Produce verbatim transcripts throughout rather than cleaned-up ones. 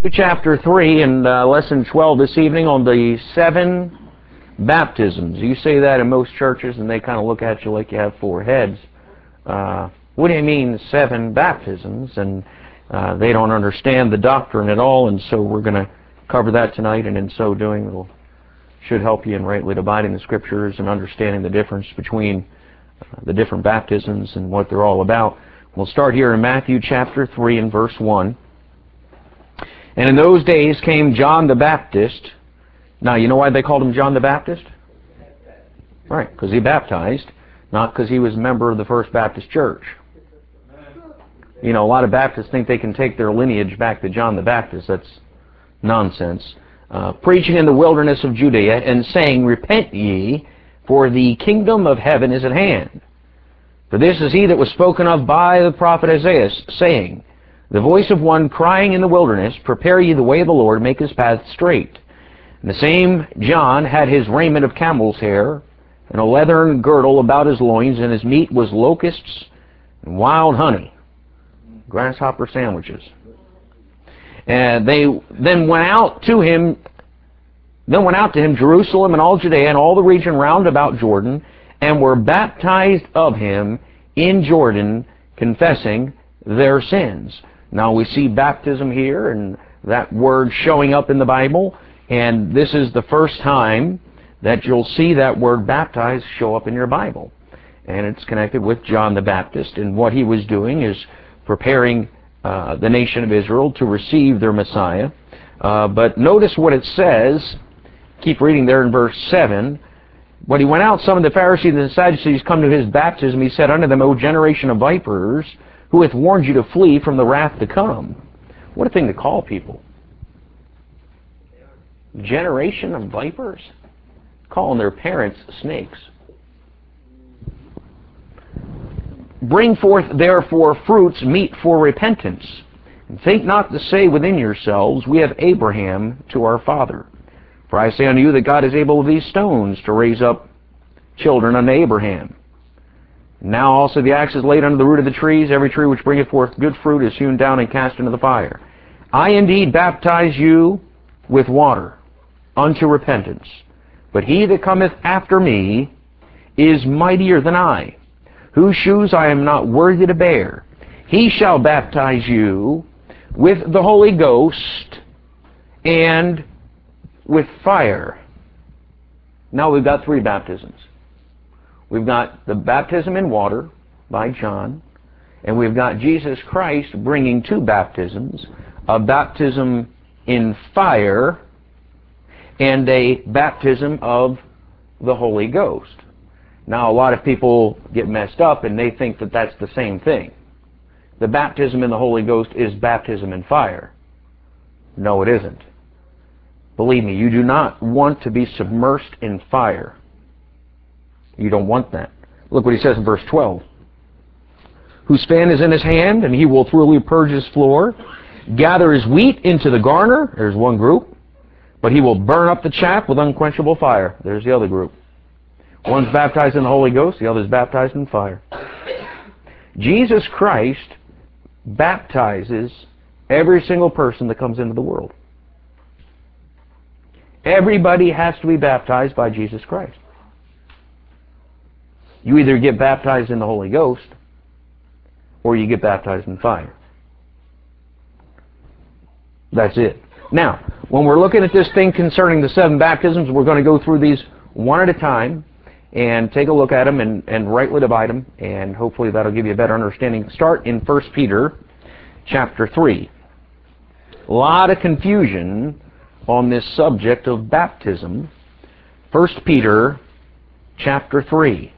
Chapter three and uh, lesson twelve this evening on the seven baptisms. You say that in most churches and they kind of look at you like you have four heads. Uh, what do you mean seven baptisms? And uh, they don't understand the doctrine at all, and so we're going to cover that tonight, and in so doing it should help you in rightly dividing the Scriptures and understanding the difference between uh, the different baptisms and what they're all about. We'll start here in Matthew chapter three and verse one. And in those days came John the Baptist. Now, you know why they called him John the Baptist? Right, because he baptized, not because he was a member of the First Baptist Church. You know, a lot of Baptists think they can take their lineage back to John the Baptist. That's nonsense. Uh, preaching in the wilderness of Judea and saying, Repent ye, for the kingdom of heaven is at hand. For this is he that was spoken of by the prophet Isaiah, saying, The voice of one crying in the wilderness, Prepare ye the way of the Lord, make his path straight. And the same John had his raiment of camel's hair, and a leathern girdle about his loins, and his meat was locusts and wild honey, grasshopper sandwiches. And they then went out to him, then went out to him Jerusalem and all Judea and all the region round about Jordan, and were baptized of him in Jordan, confessing their sins. Now we see baptism here, and that word showing up in the Bible, and this is the first time that you'll see that word baptized show up in your Bible. And it's connected with John the Baptist, and what he was doing is preparing uh, the nation of Israel to receive their Messiah. Uh, but notice what it says. Keep reading there in verse seven. When he went out, some of the Pharisees and the Sadducees come to his baptism. He said unto them, O generation of vipers, who hath warned you to flee from the wrath to come? What a thing to call people. Generation of vipers? Calling their parents snakes. Bring forth therefore fruits meet for repentance, and think not to say within yourselves, We have Abraham to our father. For I say unto you that God is able of these stones to raise up children unto Abraham. Now also the axe is laid under the root of the trees. Every tree which bringeth forth good fruit is hewn down and cast into the fire. I indeed baptize you with water unto repentance. But he that cometh after me is mightier than I, whose shoes I am not worthy to bear. He shall baptize you with the Holy Ghost and with fire. Now we've got three baptisms. We've got the baptism in water by John, and we've got Jesus Christ bringing two baptisms, a baptism in fire and a baptism of the Holy Ghost. Now a lot of people get messed up and they think that that's the same thing. The baptism in the Holy Ghost is baptism in fire. No, it isn't. Believe me, you do not want to be submersed in fire. You don't want that. Look what he says in verse twelve. Whose span is in his hand, and he will thoroughly purge his floor, gather his wheat into the garner. There's one group. But he will burn up the chaff with unquenchable fire. There's the other group. One's baptized in the Holy Ghost, the other's baptized in fire. Jesus Christ baptizes every single person that comes into the world. Everybody has to be baptized by Jesus Christ. You either get baptized in the Holy Ghost or you get baptized in fire. That's it. Now, when we're looking at this thing concerning the seven baptisms, we're going to go through these one at a time and take a look at them and, and rightly divide them, and hopefully that'll give you a better understanding. Start in First Peter chapter three. A lot of confusion on this subject of baptism. First Peter chapter three.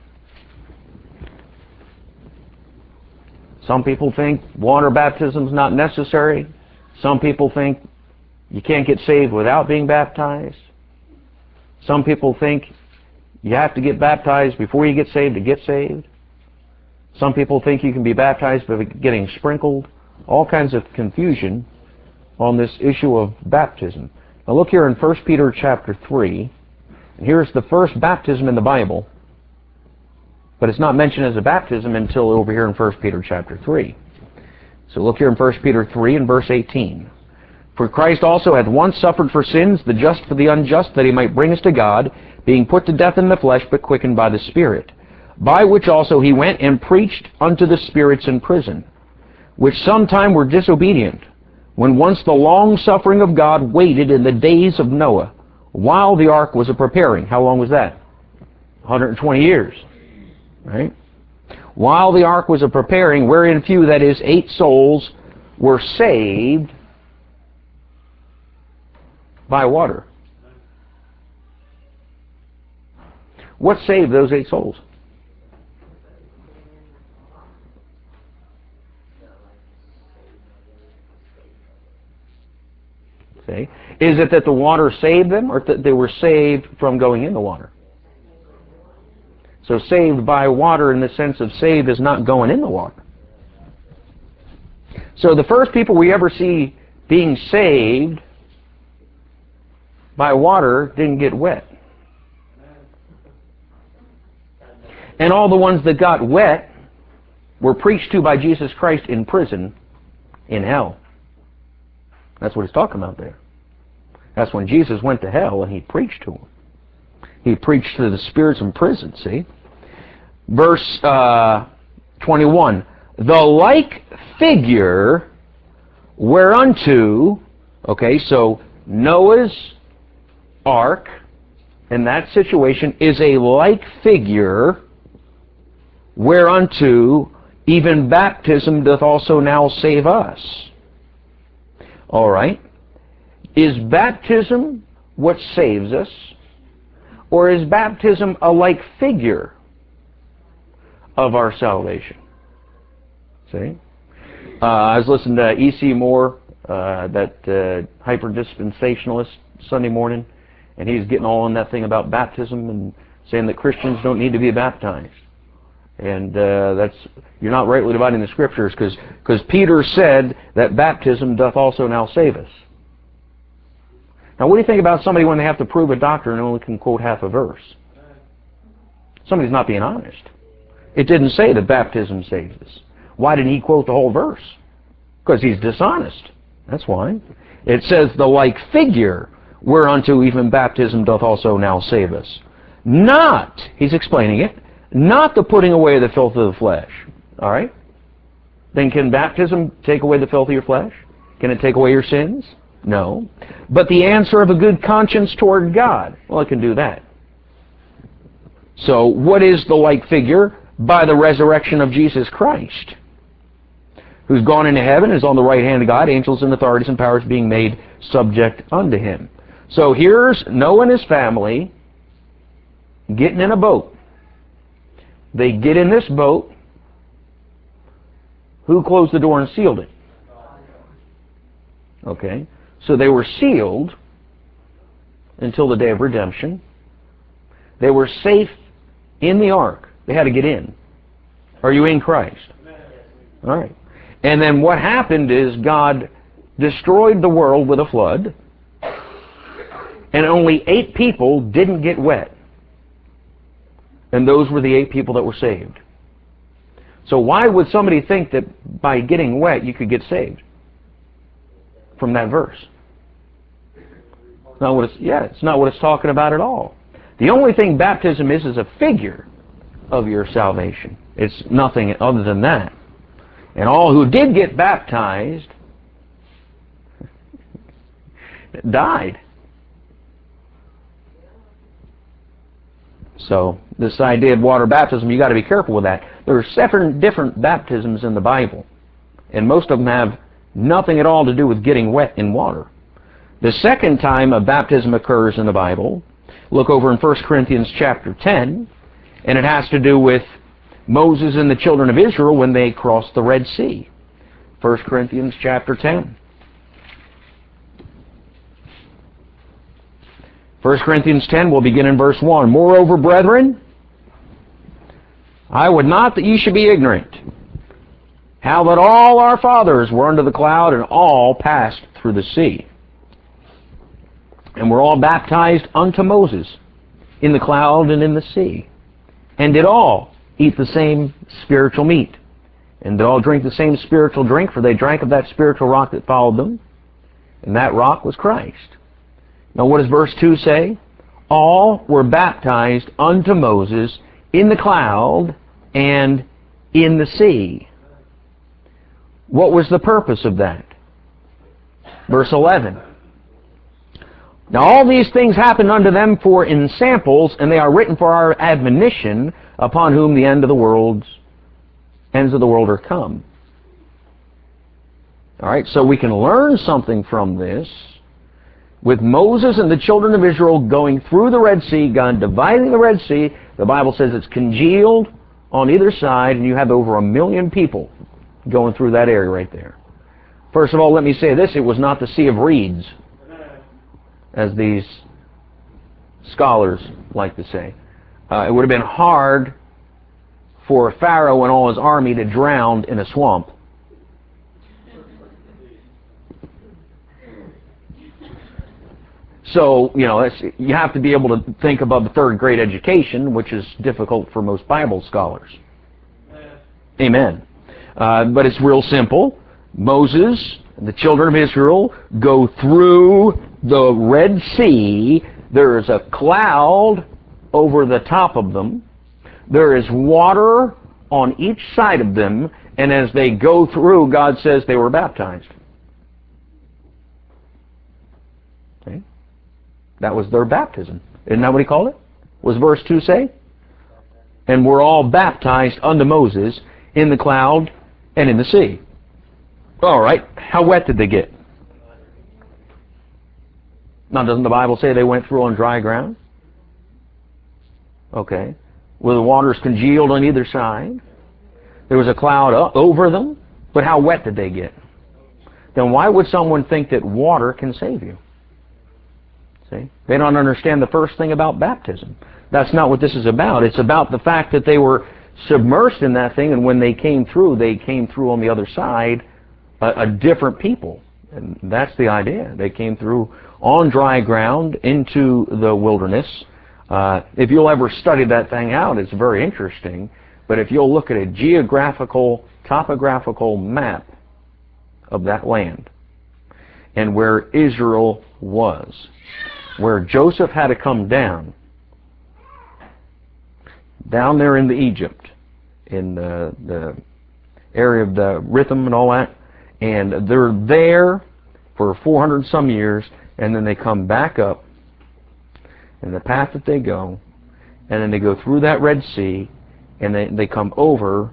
Some people think water baptism is not necessary. Some people think you can't get saved without being baptized. Some people think you have to get baptized before you get saved to get saved. Some people think you can be baptized by getting sprinkled. All kinds of confusion on this issue of baptism. Now look here in First Peter chapter three. And here's the first baptism in the Bible. But it's not mentioned as a baptism until over here in First Peter chapter three. So look here in First Peter three and verse eighteen. For Christ also hath once suffered for sins, the just for the unjust, that he might bring us to God, being put to death in the flesh, but quickened by the Spirit. By which also he went and preached unto the spirits in prison, which sometime were disobedient, when once the long suffering of God waited in the days of Noah, while the ark was a preparing. How long was that? one hundred twenty years. Right? While the ark was a preparing, wherein few, that is, eight souls, were saved by water. What saved those eight souls? See? Is it that the water saved them, or that they were saved from going in the water? So saved by water in the sense of saved is not going in the water. So the first people we ever see being saved by water didn't get wet. And all the ones that got wet were preached to by Jesus Christ in prison, in hell. That's what he's talking about there. That's when Jesus went to hell and he preached to them. He preached to the spirits in prison, see? Verse uh, twenty-one. The like figure whereunto, okay, so Noah's ark in that situation is a like figure whereunto even baptism doth also now save us. All right. Is baptism what saves us? Or is baptism a like figure of our salvation? See? Uh, I was listening to E C Moore, uh, that uh, hyper-dispensationalist, Sunday morning, and he's getting all in that thing about baptism and saying that Christians don't need to be baptized. And uh, that's, you're not rightly dividing the Scriptures, because because Peter said that baptism doth also now save us. Now, what do you think about somebody when they have to prove a doctrine and only can quote half a verse? Somebody's not being honest. It didn't say that baptism saves us. Why didn't he quote the whole verse? Because he's dishonest. That's why. It says the like figure whereunto even baptism doth also now save us. Not, he's explaining it, not the putting away the filth of the flesh. All right? Then can baptism take away the filth of your flesh? Can it take away your sins? No. But the answer of a good conscience toward God, well, it can do that. So what is the like figure? By the resurrection of Jesus Christ, who's gone into heaven, is on the right hand of God, angels and authorities and powers being made subject unto him. So here's Noah and his family getting in a boat. They get in this boat. Who closed the door and sealed it? Okay. So they were sealed until the day of redemption. They were safe in the ark. They had to get in. Are you in Christ? All right. And then what happened is God destroyed the world with a flood, and only eight people didn't get wet. And those were the eight people that were saved. So why would somebody think that by getting wet you could get saved from that verse? Not what it's, yeah, it's not what it's talking about at all. The only thing baptism is is a figure of your salvation. It's nothing other than that. And all who did get baptized died. So this idea of water baptism, you got to be careful with that. There are seven different baptisms in the Bible, and most of them have nothing at all to do with getting wet in water. The second time a baptism occurs in the Bible, look over in First Corinthians chapter ten, and it has to do with Moses and the children of Israel when they crossed the Red Sea. First Corinthians chapter ten. First Corinthians ten, we'll begin in verse one. Moreover, brethren, I would not that ye should be ignorant, how that all our fathers were under the cloud, and all passed through the sea. And were all baptized unto Moses in the cloud and in the sea, and did all eat the same spiritual meat, and did all drink the same spiritual drink, for they drank of that spiritual rock that followed them, And that rock was Christ. Now what does verse two say? All were baptized unto Moses in the cloud and in the sea. What was the purpose of that? Verse eleven. Now all these things happened unto them for in samples, and they are written for our admonition, upon whom the end of the world's ends of the world are come. All right, so we can learn something from this. With Moses and the children of Israel going through the Red Sea, God dividing the Red Sea, the Bible says it's congealed on either side, and you have over a million people going through that area right there. First of all, let me say this, it was not the Sea of Reeds, as these scholars like to say. Uh, it would have been hard for Pharaoh and all his army to drown in a swamp. So, you know, it's, you have to be able to think above the third grade education, which is difficult for most Bible scholars. Amen. Uh, but it's real simple. Moses and the children of Israel go through the Red Sea. There is a cloud over the top of them. There is water on each side of them. And as they go through, God says they were baptized. Okay? That was their baptism. Isn't that what he called it? Was verse two say? And we're all baptized unto Moses in the cloud and in the sea. All right. How wet did they get? Now, doesn't the Bible say they went through on dry ground? Okay. Were the waters congealed on either side? There was a cloud up over them. But how wet did they get? Then why would someone think that water can save you? See? They don't understand the first thing about baptism. That's not what this is about. It's about the fact that they were submersed in that thing, and when they came through, they came through on the other side a, a different people. And that's the idea. They came through on dry ground into the wilderness. Uh, if you'll ever study that thing out, it's very interesting. But if you'll look at a geographical, topographical map of that land and where Israel was, where Joseph had to come down, down there in the Egypt, in the, the area of the Ritham and all that, and they're there for four hundred some years, and then they come back up, and the path that they go, and then they go through that Red Sea, and they, they come over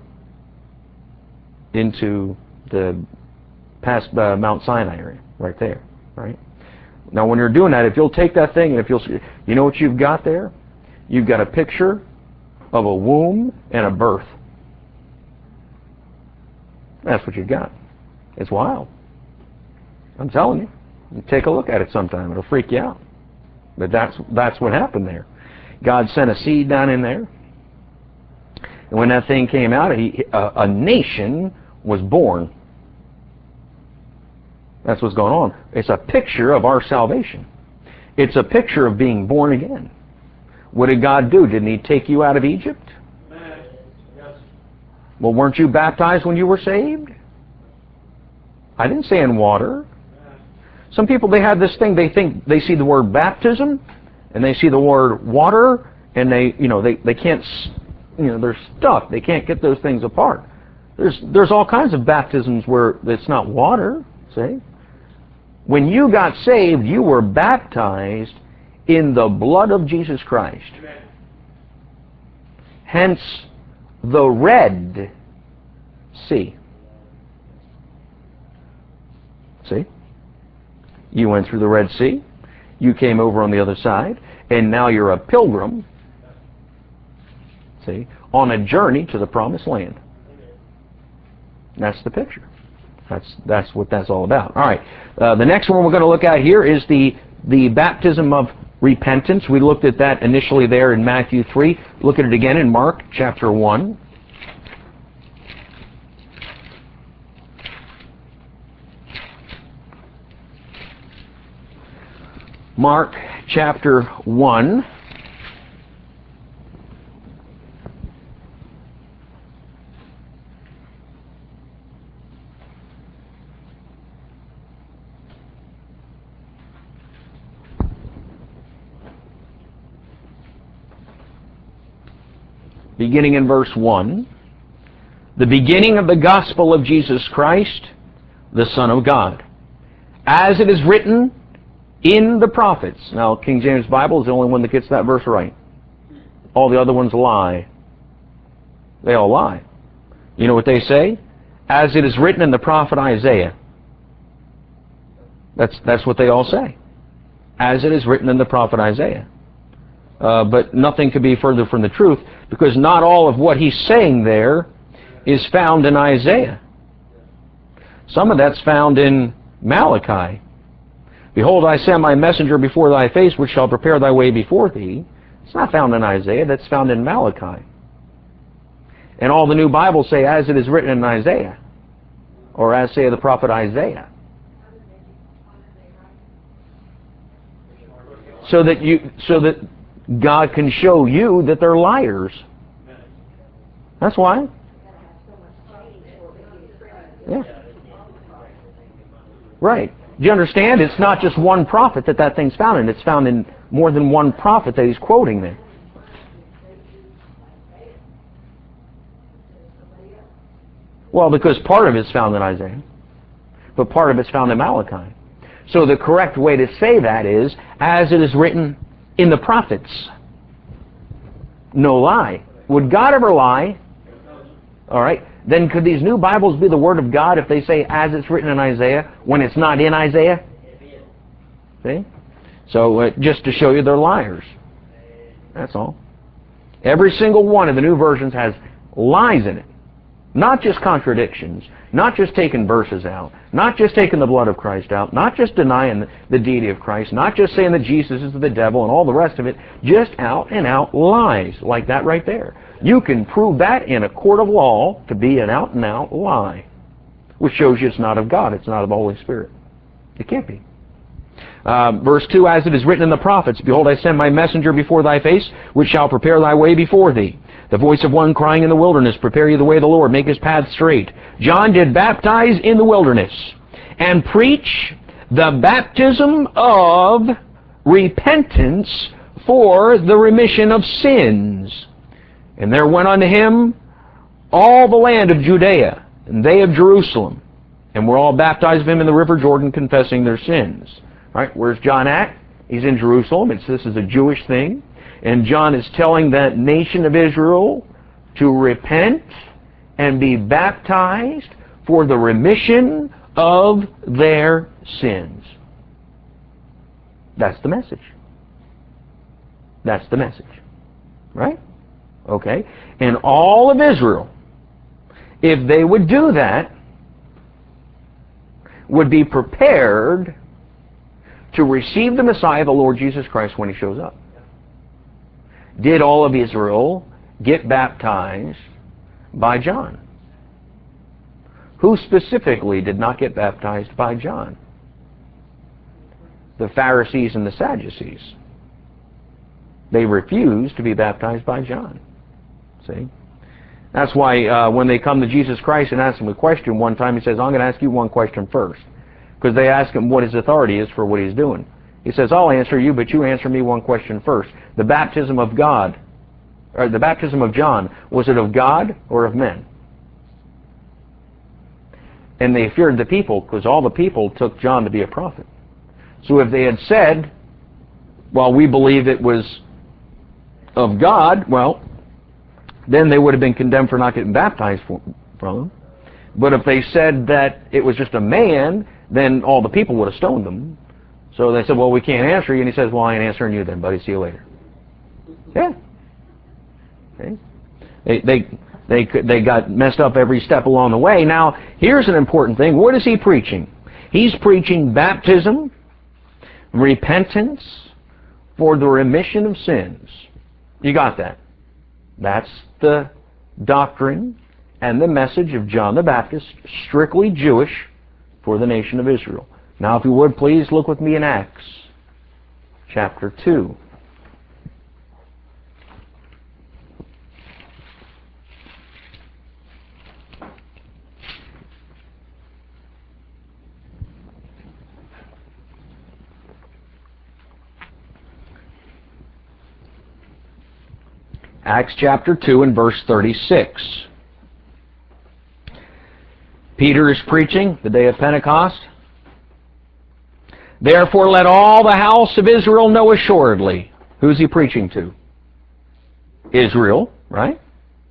into the past uh, Mount Sinai area, right there, right? Now, when you're doing that, if you'll take that thing, and if you'll, you know what you've got there? You've got a picture of a womb and a birth. That's what you've got. It's wild. I'm telling you. You take a look at it sometime. It'll freak you out. But that's that's what happened there. God sent a seed down in there. And when that thing came out, he, a, a nation was born. That's what's going on. It's a picture of our salvation. It's a picture of being born again. What did God do? Didn't He take you out of Egypt? Yes. Well, weren't you baptized when you were saved? I didn't say in water. Some people, they have this thing, they think they see the word baptism, and they see the word water, and they, you know, they, they can't, you know, they're stuck. They can't get those things apart. There's, there's all kinds of baptisms where it's not water, see? When you got saved, you were baptized in the blood of Jesus Christ. Amen. Hence, the Red Sea. See? You went through the Red Sea, you came over on the other side, and now you're a pilgrim, see, on a journey to the Promised Land. That's the picture. That's that's what that's all about. All right. Uh, the next one we're going to look at here is the the baptism of repentance. We looked at that initially there in Matthew three. Look at it again in Mark chapter one. Mark chapter one. beginning in verse one, the beginning of the gospel of Jesus Christ, the Son of God, as it is written in the prophets. Now, King James Bible is the only one that gets that verse right. All the other ones lie. They all lie. You know what they say? As it is written in the prophet Isaiah. That's, that's what they all say. As it is written in the prophet Isaiah. Uh, but nothing could be further from the truth, because not all of what he's saying there is found in Isaiah. Some of that's found in Malachi. Behold, I send my messenger before thy face, which shall prepare thy way before thee. It's not found in Isaiah, that's found in Malachi. And all the new Bibles say, as it is written in Isaiah, or as saith the prophet Isaiah. So that you, so that God can show you that they're liars. That's why. Yeah. Right. Do you understand? It's not just one prophet that that thing's found in. It's found in more than one prophet that he's quoting there. Well, because part of it's found in Isaiah, but part of it's found in Malachi. So the correct way to say that is, as it is written in the prophets. No lie. Would God ever lie? All right. Then could these new Bibles be the Word of God if they say, as it's written in Isaiah, when it's not in Isaiah? See? So uh, just to show you they're liars. That's all. Every single one of the new versions has lies in it. Not just contradictions, not just taking verses out, not just taking the blood of Christ out, not just denying the deity of Christ, not just saying that Jesus is the devil and all the rest of it, just out and out lies, like that right there. You can prove that in a court of law to be an out and out lie, which shows you it's not of God, it's not of the Holy Spirit. It can't be. Uh, verse two, as it is written in the prophets, behold, I send my messenger before thy face, which shall prepare thy way before thee. The voice of one crying in the wilderness, prepare ye the way of the Lord, make his path straight. John did baptize in the wilderness, and preach the baptism of repentance for the remission of sins. And there went unto him all the land of Judea, and they of Jerusalem, and were all baptized of him in the river Jordan, confessing their sins. All right, where's John at? He's in Jerusalem. It's, this is a Jewish thing. And John is telling that nation of Israel to repent and be baptized for the remission of their sins. That's the message. That's the message. Right? Okay? And all of Israel, if they would do that, would be prepared to receive the Messiah, the Lord Jesus Christ, when he shows up. Did all of Israel get baptized by John? Who specifically did not get baptized by John? The Pharisees and the Sadducees. They refused to be baptized by John. See? That's why uh, when they come to Jesus Christ and ask him a question one time, he says, I'm going to ask you one question first. Because they ask him what his authority is for what he's doing. He says, I'll answer you, but you answer me one question first. The baptism of God, or the baptism of John, was it of God or of men? And they feared the people, because all the people took John to be a prophet. So if they had said, well, we believe it was of God, well, then they would have been condemned for not getting baptized from him. But if they said that it was just a man, then all the people would have stoned them. So they said, well, we can't answer you. And he says, well, I ain't answering you then, buddy. See you later. Yeah. Okay. They, they, they, they got messed up every step along the way. Now, here's an important thing. What is he preaching? He's preaching baptism, repentance for the remission of sins. You got that? That's the doctrine and the message of John the Baptist, strictly Jewish, for the nation of Israel. Now, if you would, please look with me in Acts chapter two. Acts chapter two and verse thirty-six. Peter is preaching the day of Pentecost. Therefore let all the house of Israel know assuredly. Who's he preaching to? Israel, right?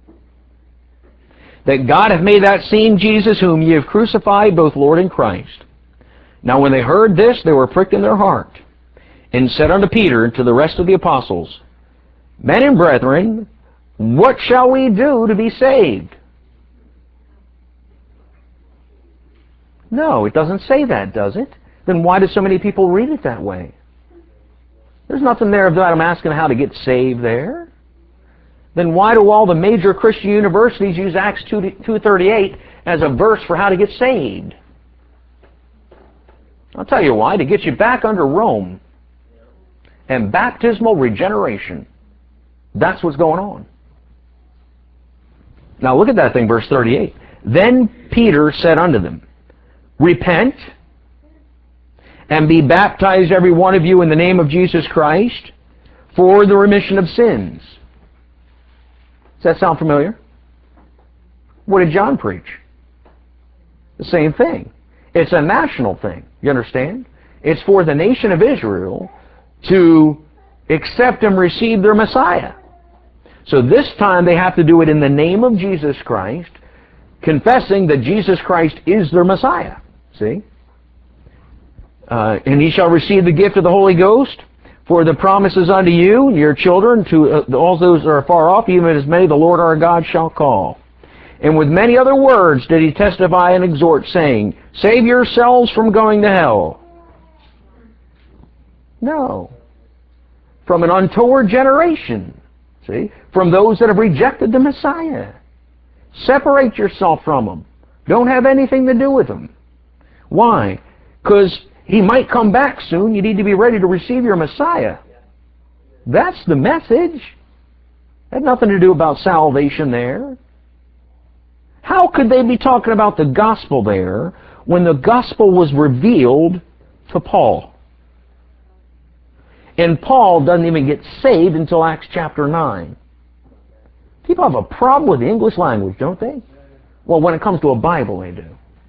That God hath made that same Jesus whom ye have crucified, both Lord and Christ. Now when they heard this, they were pricked in their heart, and said unto Peter and to the rest of the apostles, Men and brethren, what shall we do to be saved? No, it doesn't say that, does it? Then why do so many people read it that way? There's nothing there that I'm asking how to get saved there. Then why do all the major Christian universities use Acts two thirty-eight as a verse for how to get saved? I'll tell you why, to get you back under Rome and baptismal regeneration. That's what's going on. Now look at that thing, verse thirty-eight. Then Peter said unto them, Repent, and be baptized every one of you in the name of Jesus Christ for the remission of sins. Does that sound familiar? What did John preach? The same thing. It's a national thing. You understand? It's for the nation of Israel to accept and receive their Messiah. So this time they have to do it in the name of Jesus Christ, confessing that Jesus Christ is their Messiah. See? Uh, and ye shall receive the gift of the Holy Ghost, for the promises unto you, your children, to uh, all those that are far off, even as many the Lord our God shall call. And with many other words did he testify and exhort, saying, Save yourselves from going to hell. No. From an untoward generation. See? From those that have rejected the Messiah. Separate yourself from them. Don't have anything to do with them. Why? Because he might come back soon. You need to be ready to receive your Messiah. That's the message. Had nothing to do about salvation there. How could they be talking about the gospel there when the gospel was revealed to Paul? And Paul doesn't even get saved until Acts chapter nine. People have a problem with the English language, don't they? Well, when it comes to a Bible, they do.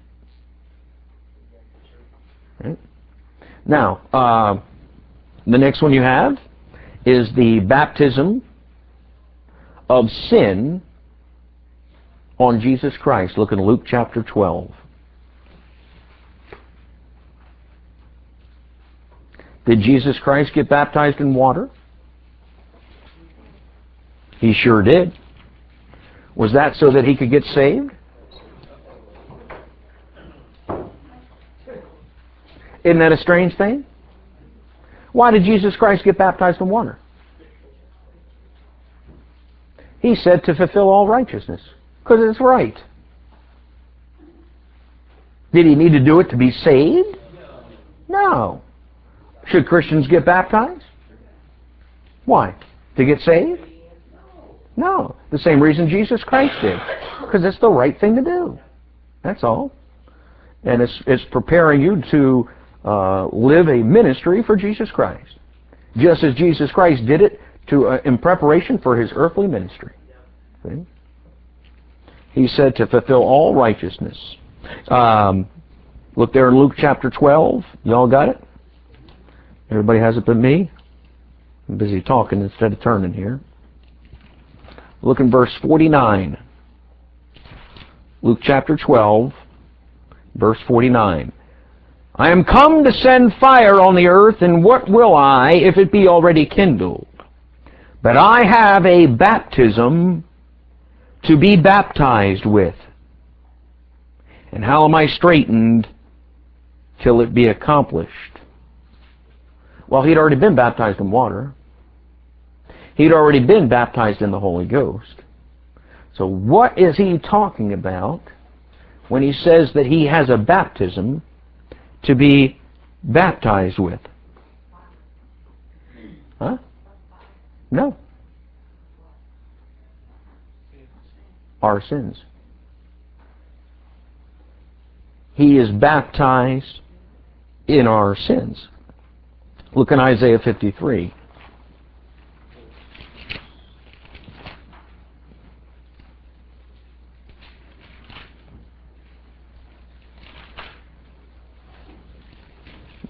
Right? Now, uh, the next one you have is the baptism of sin on Jesus Christ. Look in Luke chapter twelve. Did Jesus Christ get baptized in water? He sure did. Was that so that he could get saved? Isn't that a strange thing? Why did Jesus Christ get baptized in water? He said to fulfill all righteousness. Because it's right. Did he need to do it to be saved? No. Should Christians get baptized? Why? To get saved? No. The same reason Jesus Christ did. Because it's the right thing to do. That's all. And it's, it's preparing you to uh, live a ministry for Jesus Christ. Just as Jesus Christ did it to uh, in preparation for his earthly ministry. See? He said to fulfill all righteousness. Um, look there in Luke chapter twelve. Y'all got it? Everybody has it but me? I'm busy talking instead of turning here. Look in verse forty-nine. Luke chapter twelve, verse forty-nine. I am come to send fire on the earth, and what will I, if it be already kindled? But I have a baptism to be baptized with. And how am I straitened till it be accomplished? Well, he'd already been baptized in water. He'd already been baptized in the Holy Ghost. So what is he talking about when he says that he has a baptism to be baptized with? Huh? No. Our sins. He is baptized in our sins. Look in Isaiah fifty-three.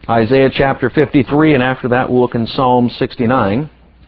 Isaiah chapter fifty-three, and after that we'll look in Psalm sixty-nine.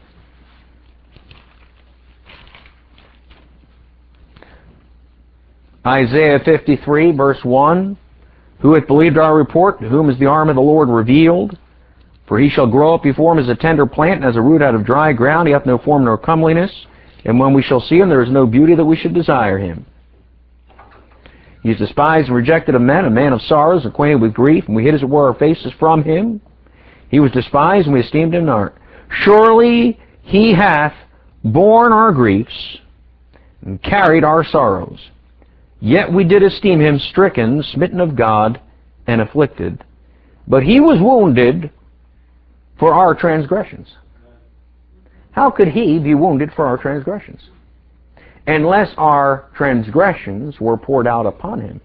Isaiah fifty-three, verse one. Who hath believed our report? To whom is the arm of the Lord revealed? For he shall grow up before him as a tender plant, and as a root out of dry ground. He hath no form nor comeliness. And when we shall see him, there is no beauty that we should desire him. He is despised and rejected of men, a man of sorrows, acquainted with grief, and we hid as it were our faces from him. He was despised, and we esteemed him not. Surely he hath borne our griefs, and carried our sorrows. Yet we did esteem him stricken, smitten of God, and afflicted. But he was wounded for our transgressions. How could he be wounded for our transgressions? Unless our transgressions were poured out upon him.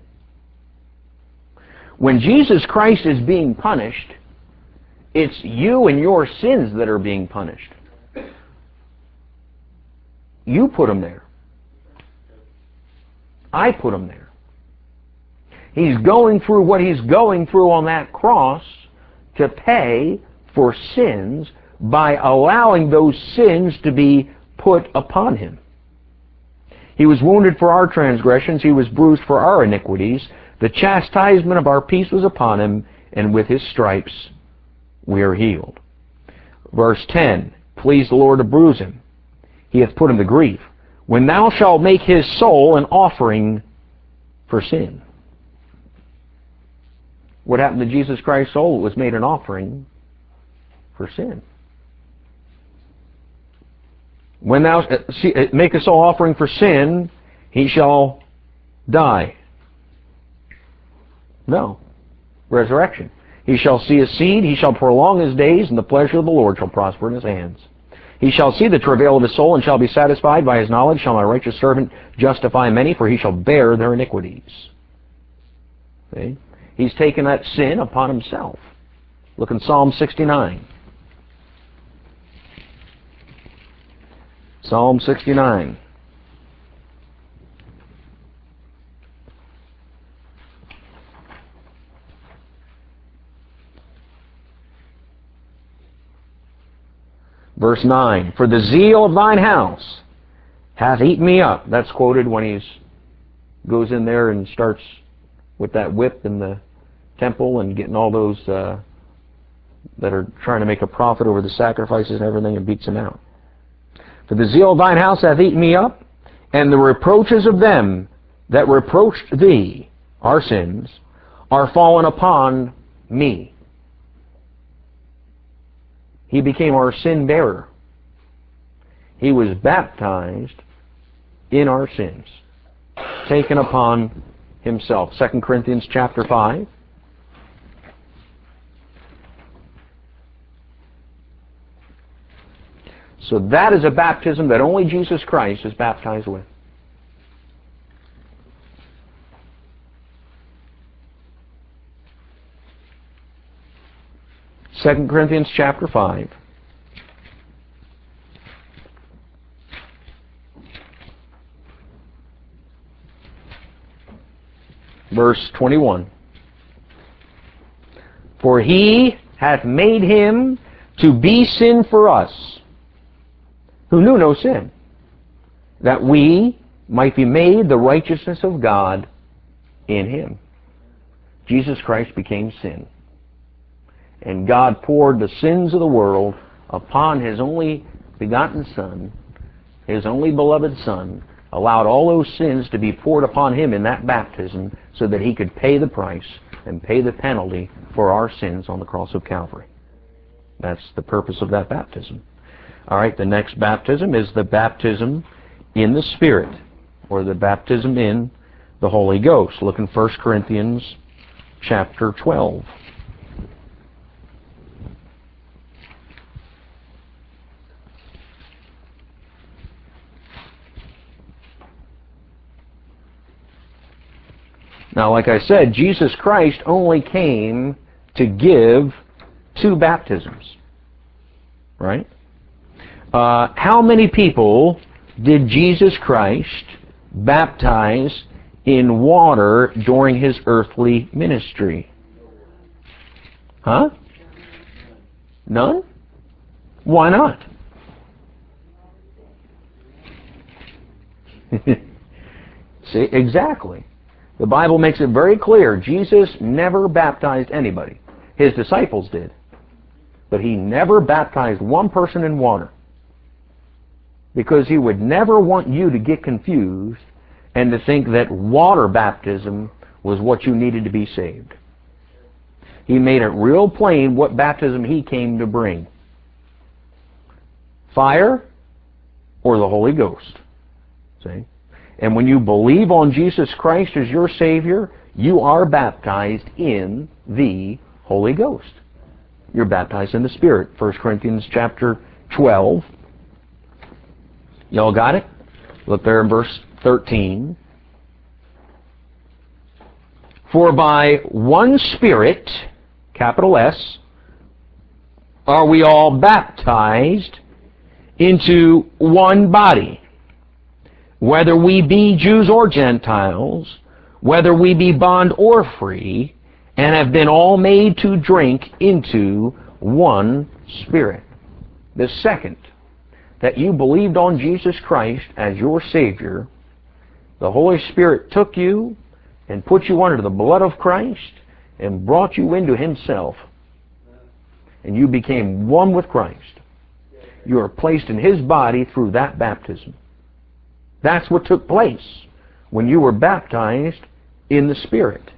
When Jesus Christ is being punished, it's you and your sins that are being punished. You put him there. I put him there. He's going through what he's going through on that cross to pay for sins by allowing those sins to be put upon him. He was wounded for our transgressions, he was bruised for our iniquities. The chastisement of our peace was upon him, and with his stripes we are healed. Verse ten, please the Lord to bruise him. He hath put him to grief. When thou shalt make his soul an offering for sin. What happened to Jesus Christ's soul? It was made an offering for sin. When thou make a soul offering for sin, he shall die. No. Resurrection. He shall see his seed, he shall prolong his days, and the pleasure of the Lord shall prosper in his hands. He shall see the travail of his soul, and shall be satisfied. By his knowledge shall my righteous servant justify many, for he shall bear their iniquities. See? He's taken that sin upon himself. Look in Psalm sixty-nine. Psalm sixty-nine. Verse nine, for the zeal of thine house hath eaten me up. That's quoted when he goes in there and starts with that whip in the temple and getting all those uh, that are trying to make a profit over the sacrifices and everything, and beats them out. For the zeal of thine house hath eaten me up, and the reproaches of them that reproached thee, our sins, are fallen upon me. He became our sin bearer. He was baptized in our sins, taken upon himself. Second Corinthians chapter five. So that is a baptism that only Jesus Christ is baptized with. Second Corinthians chapter five. Verse twenty-one. For he hath made him to be sin for us, who knew no sin, that we might be made the righteousness of God in him. Jesus Christ became sin. And God poured the sins of the world upon his only begotten Son, his only beloved Son, allowed all those sins to be poured upon him in that baptism so that he could pay the price and pay the penalty for our sins on the cross of Calvary. That's the purpose of that baptism. All right, the next baptism is the baptism in the Spirit, or the baptism in the Holy Ghost. Look in First Corinthians chapter twelve. Now, like I said, Jesus Christ only came to give two baptisms, right? Uh, how many people did Jesus Christ baptize in water during his earthly ministry? Huh? None? Why not? See, exactly. The Bible makes it very clear. Jesus never baptized anybody. His disciples did. But he never baptized one person in water. Because he would never want you to get confused and to think that water baptism was what you needed to be saved. He made it real plain what baptism he came to bring. Fire or the Holy Ghost. See? And when you believe on Jesus Christ as your Savior, you are baptized in the Holy Ghost. You're baptized in the Spirit. First Corinthians chapter twelve. Y'all got it? Look there in verse thirteen. For by one Spirit, capital S, are we all baptized into one body, whether we be Jews or Gentiles, whether we be bond or free, and have been all made to drink into one Spirit. The second, that you believed on Jesus Christ as your Savior, the Holy Spirit took you and put you under the blood of Christ and brought you into Himself. And you became one with Christ. You are placed in His body through that baptism. That's what took place when you were baptized in the Spirit.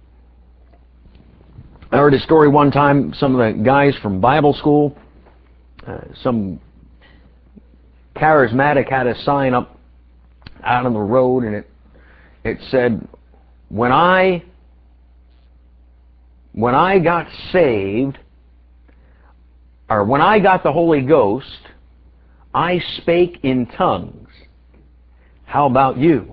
I heard a story one time, some of the guys from Bible school, uh, some charismatic had a sign up out on the road, and it it said, when I when I got saved, or when I got the Holy Ghost, I spake in tongues. How about you?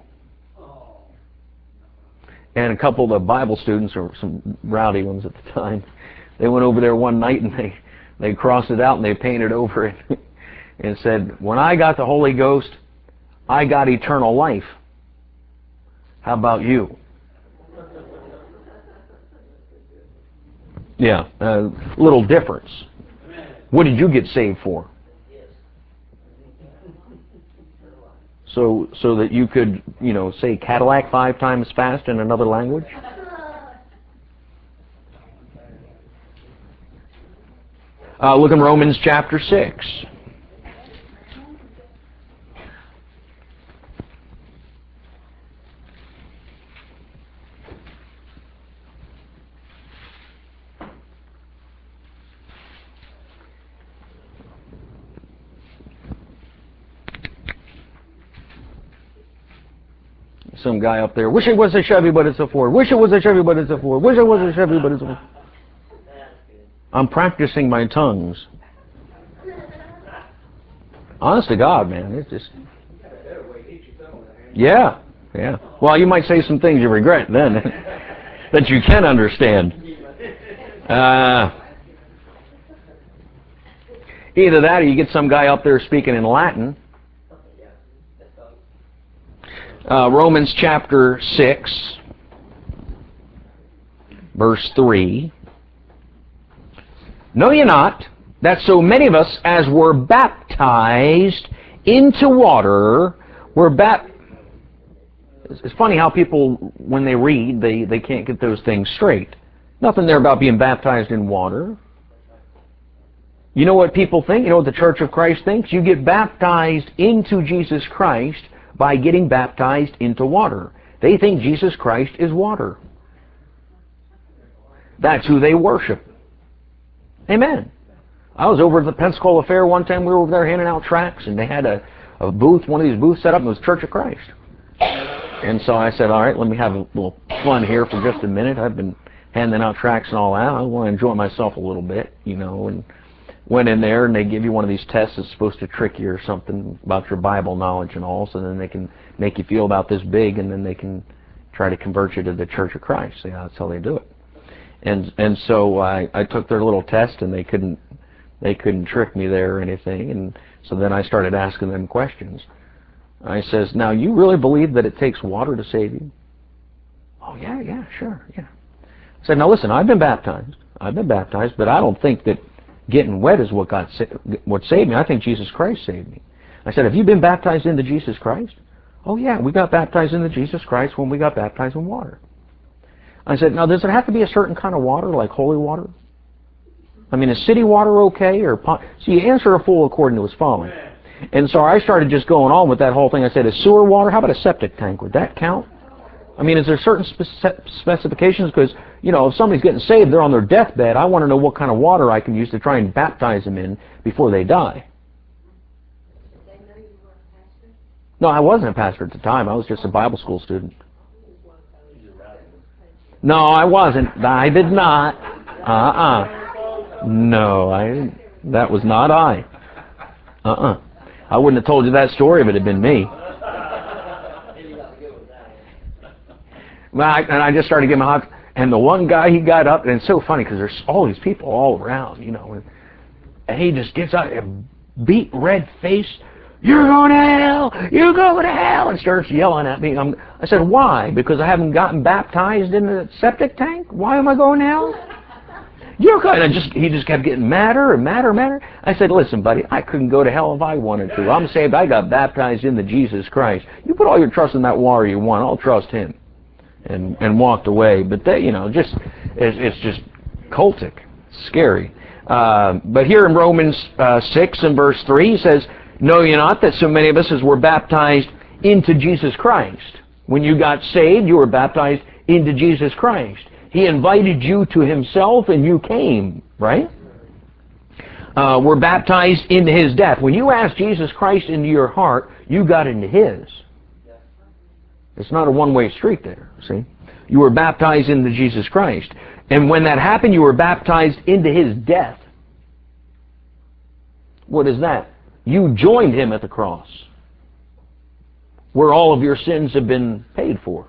And a couple of the Bible students, or some rowdy ones at the time, they went over there one night and they, they crossed it out and they painted over it and said, when I got the Holy Ghost, I got eternal life. How about you? Yeah, a little difference. What did you get saved for? So, so that you could, you know, say Cadillac five times fast in another language? Uh, look in Romans chapter six. Some guy up there, wish it was a Chevy, but it's a Ford. Wish it was a Chevy, but it's a Ford. Wish it was a Chevy, but it's a Ford. I'm practicing my tongues. Honest to God, man, it's just... Yeah, yeah. Well, you might say some things you regret then, that you can understand. Uh, either that or you get some guy up there speaking in Latin. Uh, Romans chapter six, verse three. Know ye not that so many of us as were baptized into water were baptized? It's funny how people, when they read, they, they can't get those things straight. Nothing there about being baptized in water. You know what people think? You know what the Church of Christ thinks? You get baptized into Jesus Christ by getting baptized into water. They think Jesus Christ is water. That's who they worship. Amen. I was over at the Pensacola Fair one time. We were over there handing out tracts, and they had a, a booth, one of these booths set up, and it was Church of Christ. And so I said, all right, let me have a little fun here for just a minute. I've been handing out tracts and all that. I want to enjoy myself a little bit, you know, and went in there, and they give you one of these tests that's supposed to trick you or something about your Bible knowledge and all, so then they can make you feel about this big, and then they can try to convert you to the Church of Christ. See, that's how they do it. And and so I, I took their little test, and they couldn't they couldn't trick me there or anything. And so then I started asking them questions. I says, now you really believe that it takes water to save you? Oh yeah, yeah, sure, yeah. I said, now listen, I've been baptized. I've been baptized, but I don't think that getting wet is what got sa what saved me. I think Jesus Christ saved me. I said, have you been baptized into Jesus Christ? Oh yeah, we got baptized into Jesus Christ when we got baptized in water. I said, now does it have to be a certain kind of water, like holy water? I mean, is city water okay? Or pond? So you answer a fool according to his folly. And so I started just going on with that whole thing. I said, is sewer water? How about a septic tank? Would that count? I mean, is there certain spec specifications? Because, you know, if somebody's getting saved, they're on their deathbed, I want to know what kind of water I can use to try and baptize them in before they die. Did they know you were a pastor? No, I wasn't a pastor at the time. I was just a Bible school student. No, I wasn't. I did not. Uh-uh. No, I didn't. That was not I. Uh-uh. I wouldn't have told you that story if it had been me. Well, I, and I just started giving hot, and the one guy, he got up, and it's so funny because there's all these people all around, you know, and, and he just gets up and beat red face, you're going to hell, you go to hell, and starts yelling at me. I'm, I said, why? Because I haven't gotten baptized in the septic tank? Why am I going to hell? You're going to just, he just kept getting madder and madder and madder. I said, listen, buddy, I couldn't go to hell if I wanted to. I'm saved. I got baptized into Jesus Christ. You put all your trust in that water you want. I'll trust him. And, and walked away. But they, you know, just it's, it's just cultic, scary. Uh, but here in Romans uh, six and verse three, he says, know ye not that so many of us as were baptized into Jesus Christ? When you got saved, you were baptized into Jesus Christ. He invited you to himself, and you came, right? Uh, we're baptized into his death. When you asked Jesus Christ into your heart, you got into his. It's not a one-way street there, see? You were baptized into Jesus Christ. And when that happened, you were baptized into his death. What is that? You joined him at the cross, where all of your sins have been paid for.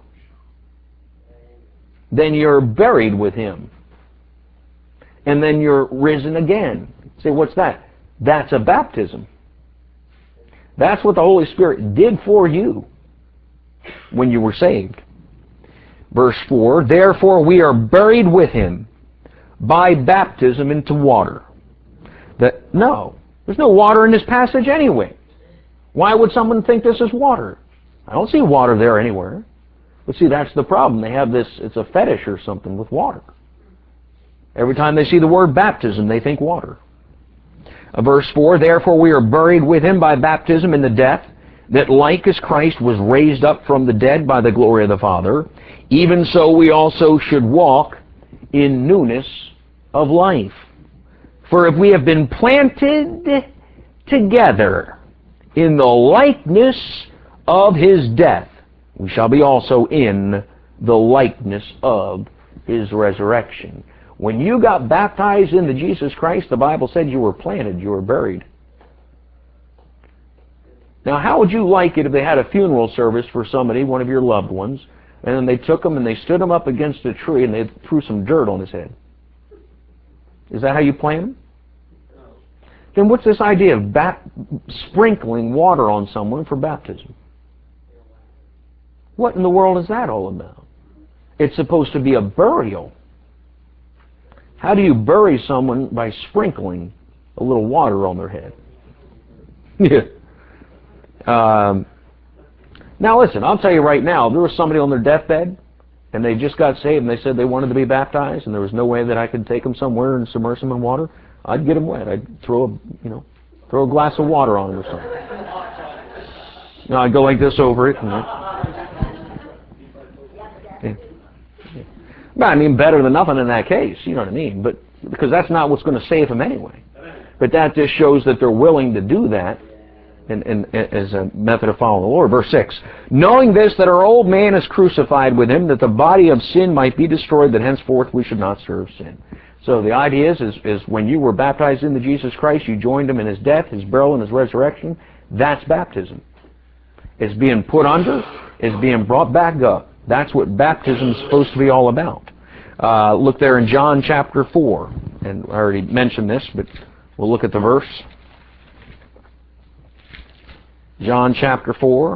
Then you're buried with him. And then you're risen again. Say, what's that? That's a baptism. That's what the Holy Spirit did for you when you were saved. Verse four, therefore we are buried with him by baptism into water. That, no, there's no water in this passage anyway. Why would someone think this is water? I don't see water there anywhere. But see, that's the problem. They have this, it's a fetish or something with water. Every time they see the word baptism, they think water. Uh, verse four, therefore we are buried with him by baptism into death, that like as Christ was raised up from the dead by the glory of the Father, even so we also should walk in newness of life. For if we have been planted together in the likeness of his death, we shall be also in the likeness of his resurrection. When you got baptized into Jesus Christ, the Bible said you were planted, you were buried. Now, how would you like it if they had a funeral service for somebody, one of your loved ones, and then they took him and they stood him up against a tree and they threw some dirt on his head? Is that how you plan him? No. Then what's this idea of bap sprinkling water on someone for baptism? What in the world is that all about? It's supposed to be a burial. How do you bury someone? By sprinkling a little water on their head. Yeah. Um, now listen, I'll tell you right now, if there was somebody on their deathbed and they just got saved and they said they wanted to be baptized and there was no way that I could take them somewhere and submerge them in water, I'd get them wet. I'd throw a, you know, throw a glass of water on them or something. You know, I'd go like this over it. And yeah. Yeah. But I mean, better than nothing in that case, you know what I mean? But because that's not what's going to save them anyway. But that just shows that they're willing to do that. And, and, as a method of following the Lord. Verse six, knowing this, that our old man is crucified with him, that the body of sin might be destroyed, that henceforth we should not serve sin. So the idea is, is, is when you were baptized into Jesus Christ, you joined him in his death, his burial, and his resurrection. That's baptism. It's being put under, it's being brought back up. That's what baptism is supposed to be all about. Uh, look there in John chapter four. And I already mentioned this, but we'll look at the verse. John chapter four.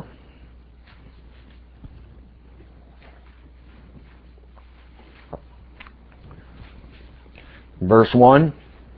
Verse one.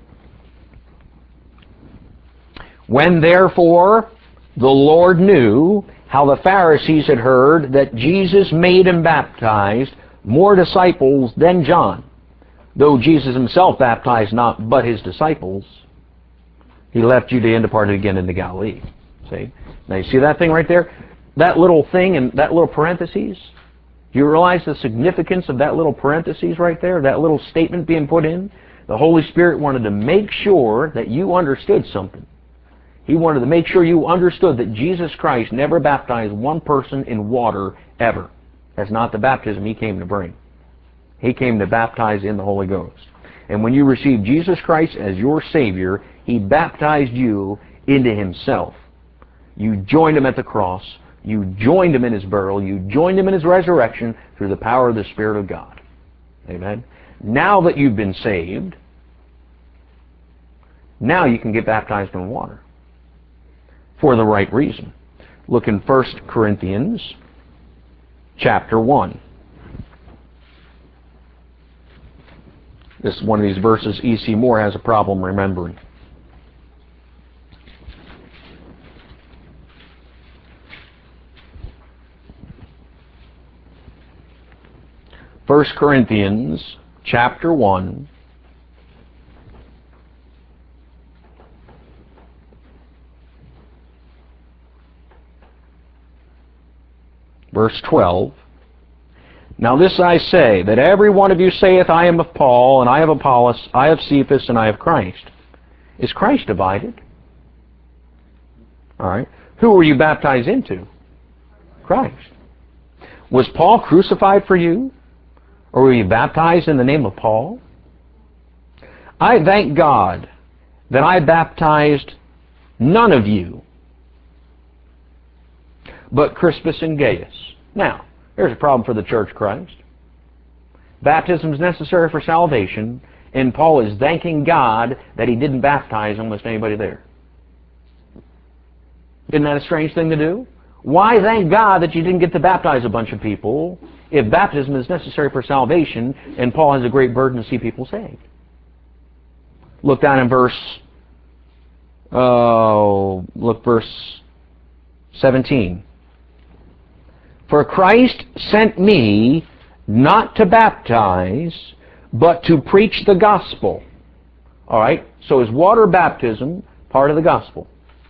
When therefore the Lord knew how the Pharisees had heard that Jesus made and baptized more disciples than John, though Jesus himself baptized not but his disciples, he left Judea and departed again into Galilee. See? Now you see that thing right there? That little thing and that little parentheses? Do you realize the significance of that little parentheses right there? That little statement being put in? The Holy Spirit wanted to make sure that you understood something. He wanted to make sure you understood that Jesus Christ never baptized one person in water ever. That's not the baptism He came to bring. He came to baptize in the Holy Ghost. And when you receive Jesus Christ as your Savior, He baptized you into Himself. You joined Him at the cross. You joined Him in His burial. You joined Him in His resurrection through the power of the Spirit of God. Amen? Now that you've been saved, now you can get baptized in water. For the right reason. Look in First Corinthians chapter one. This is one of these verses E C Moore has a problem remembering. First Corinthians chapter one. Verse twelve. Now this I say, that every one of you saith, I am of Paul, and I of Apollos, I of Cephas, and I of Christ. Is Christ divided? All right. Who were you baptized into? Christ. Was Paul crucified for you? Or were you baptized in the name of Paul? I thank God that I baptized none of you but Crispus and Gaius. Now, there's a problem for the Church of Christ. Baptism is necessary for salvation, and Paul is thanking God that he didn't baptize almost anybody there. Isn't that a strange thing to do? Why thank God that you didn't get to baptize a bunch of people if baptism is necessary for salvation and Paul has a great burden to see people saved? Look down in verse, oh, look verse seventeen. For Christ sent me not to baptize, but to preach the gospel. All right, so is water baptism part of the gospel?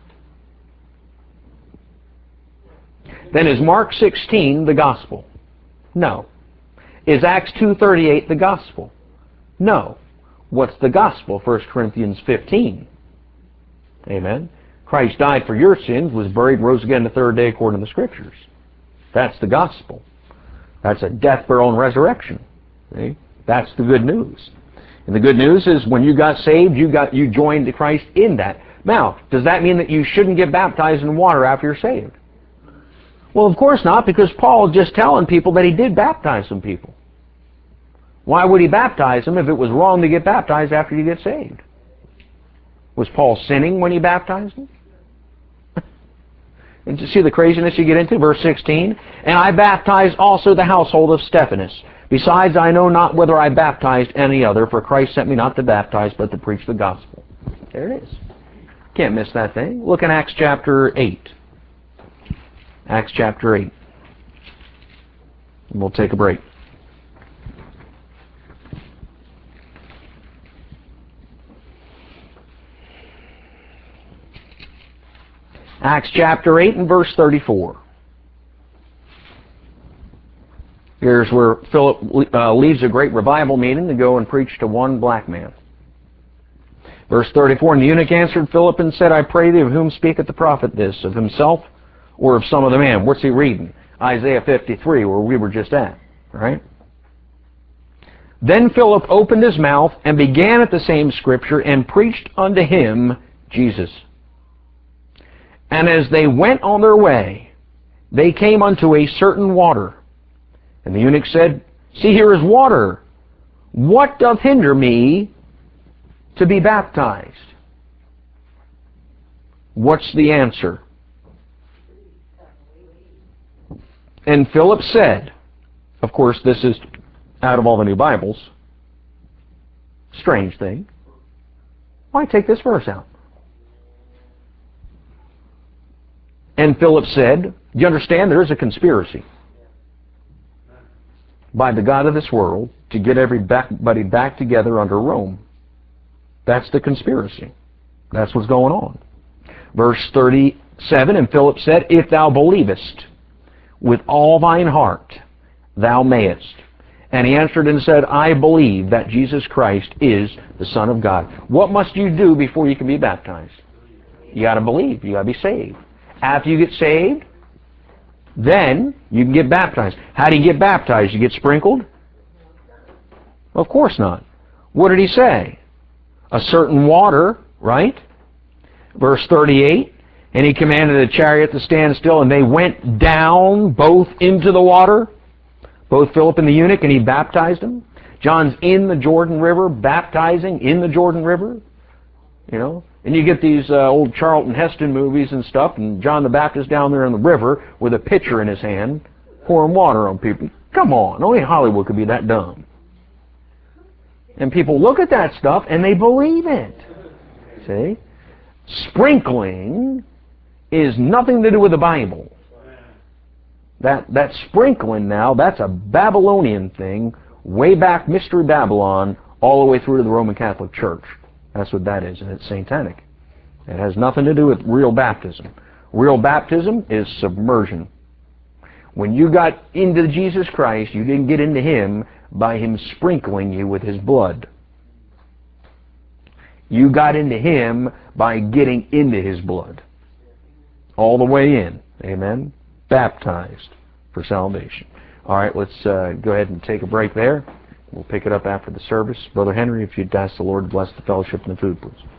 Then is Mark sixteen the gospel? No. Is Acts two thirty-eight the gospel? No. What's the gospel? First Corinthians fifteen. Amen. Christ died for your sins, was buried, rose again the third day according to the Scriptures. That's the gospel. That's a death, burial, and resurrection. See? That's the good news. And the good news is when you got saved, you got you joined Christ in that. Now, does that mean that you shouldn't get baptized in water after you're saved? Well, of course not, because Paul is just telling people that he did baptize some people. Why would he baptize them if it was wrong to get baptized after you get saved? Was Paul sinning when he baptized them? And to see the craziness you get into, verse sixteen, and I baptized also the household of Stephanas. Besides, I know not whether I baptized any other, for Christ sent me not to baptize, but to preach the gospel. There it is. Can't miss that thing. Look in Acts chapter eight. Acts chapter eight. And we'll take a break. Acts chapter eight and verse thirty-four. Here's where Philip uh, leaves a great revival meeting to go and preach to one black man. Verse thirty-four, and the eunuch answered Philip and said, I pray thee, of whom speaketh the prophet this, of himself or of some other man? What's he reading? Isaiah fifty-three, where we were just at, right? Then Philip opened his mouth and began at the same scripture and preached unto him Jesus. And as they went on their way, they came unto a certain water. And the eunuch said, See, here is water. What doth hinder me to be baptized? What's the answer? And Philip said, of course, this is out of all the new Bibles, Strange thing. Why take this verse out? And Philip said, you understand there is a conspiracy by the God of this world to get everybody back together under Rome. That's the conspiracy. That's what's going on. Verse thirty-seven, and Philip said, if thou believest with all thine heart, thou mayest. And he answered and said, I believe that Jesus Christ is the Son of God. What must you do before you can be baptized? You got to believe. You got to be saved. After you get saved, then you can get baptized. How do you get baptized? You get sprinkled? Of course not. What did he say? A certain water, right? Verse thirty-eight, and he commanded the chariot to stand still, and they went down both into the water, both Philip and the eunuch, and he baptized them. John's in the Jordan River, baptizing in the Jordan River. You know, and you get these uh, old Charlton Heston movies and stuff, and John the Baptist down there in the river with a pitcher in his hand, pouring water on people. Come on, only Hollywood could be that dumb. And people look at that stuff and they believe it. See? Sprinkling is nothing to do with the Bible. That, that sprinkling now, that's a Babylonian thing, way back Mystery Babylon, all the way through to the Roman Catholic Church. That's what that is, and it's satanic. It has nothing to do with real baptism. Real baptism is submersion. When you got into Jesus Christ, you didn't get into Him by Him sprinkling you with His blood. You got into Him by getting into His blood. All the way in. Amen? Baptized for salvation. All right, let's uh, go ahead and take a break there. We'll pick it up after the service. Brother Henry, if you'd ask the Lord to bless the fellowship and the food, please.